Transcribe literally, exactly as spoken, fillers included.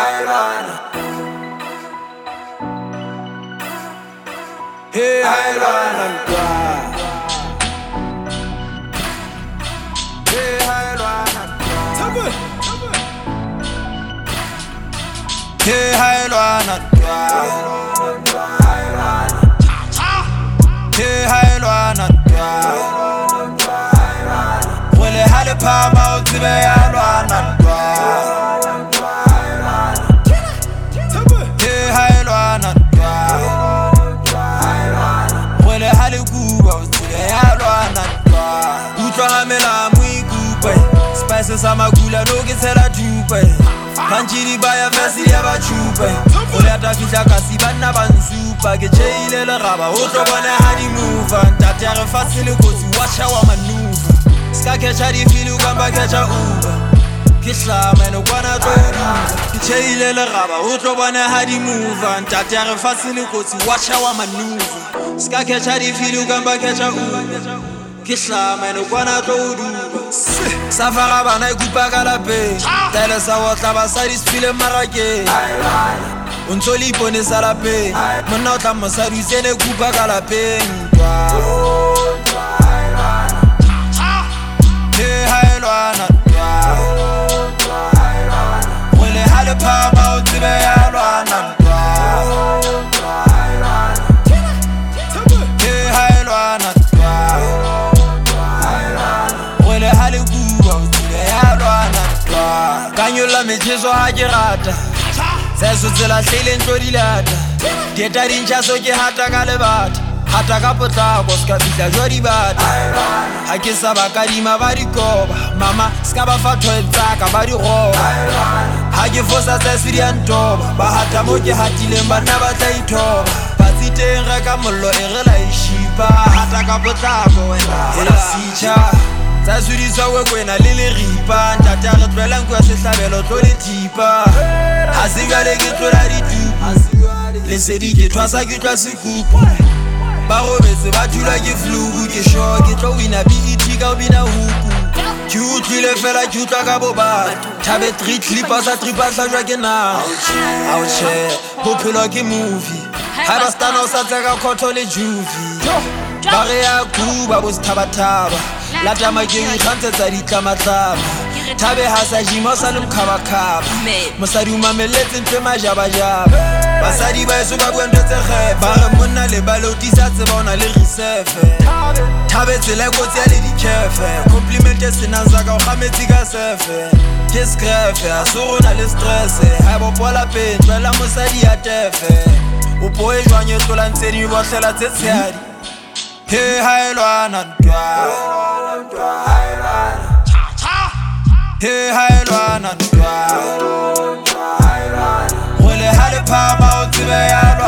Hey, Hailwana Ntwa. Hey, Hailwana Ntwa. Hey, Hailwana Ntwa. Hey, Hailwana Ntwa. Wele hale phama utsibe Hailwana Ntwa. Hey, Hailwana Ntwa. Wele hale kuba utsibe Hailwana Ntwa. Utlwa hamela muikupe spices amagula no gitsela dupe. Kanjiri baya vesi ya bachupe. Ole atafitla kasi bana bansupa. Ke cheile le raba otlo bona hadi move. Ntate ya re fasile kotsi washa wa maneuver. Ska catcha di filu kamba catcha uber. Ke hlama no kwana tlodu. Ke cheile le raba otlo bona hadi move. Ntate ya re fasile kotsi washa wa maneuver. Ska catcha di filu kamba catcha uber. Ke hlama no kwana tlodu. Safara bana ikupa ka lapeng. Tele sa wotla basadi sfile marakeng. Ontso le iponesa lapeng. Monna o tla mosadi tsene kupa ka lapeng. Hey, Hailwana Ntwa. Wele hale phama o tsebe Hailwana Ntwa. Hey, Hailwana Ntwa. Wele hale kupa o tsebe Hailwana Ntwa. Kanyola mecheso ha ke rata. Seso tsela hlile ntlo di lata. Dieta dintšha so ke hata ka lebata. Hata ka potlako ska fihla jwa di bata. Ha ke sa ba kadima ba di koba. Mama ska ba fa twelve tsaka ba di roba. Ha ke fosa tsesi di antoba. Ba hata mo ke hatileng bana ba tla ithoba. Batsiteng re ka mollo e re la ishipa. Hata ka potlako wena e la sitjha. Tsa sudiswa we kwena le le ripa. Ntate a re tloelang kwa sehlabelo tlo le thipa. Ha se jwale ke tlola ditupu. Lesedi ke thwasa ke tloa sekupu. Ba robetse ba thulwa ke fluku. Ke sure ke tlo wina B E T ka o bina huku. Ke utlwile fela ke utlwa ka bobata. Thabe three clipper sa tripa hlajwa ke nama. Ouche bophelo ke movie. Ha ba stana o sa tseka khotho le juvie. Ba re ya kuba bo sithabathaba. Lata makeng ikgantsetsa ditlamatlama. Thabe ha sa jima sa le mkhabakaba. Mosadi o mameletse ntwe majabajaba. Basadi ba eso ba bua ntho tse kgefe. Ba re monna le balotisa tseba o na le reserve. Thabe tsela e kotsi ya le dikefe. Compliment e senang saka o kgametsi ka sefe. Ke skrefe a se go na le stress. Ha bo pola peng tloela mosadi ya tefe. O po e jwang e tlola ntse di bohlela tse tshehadi. Hey, Hailwana Ntwa. Hey, Hailwana Ntwa. Wele hale phama o tsebe Hailwana.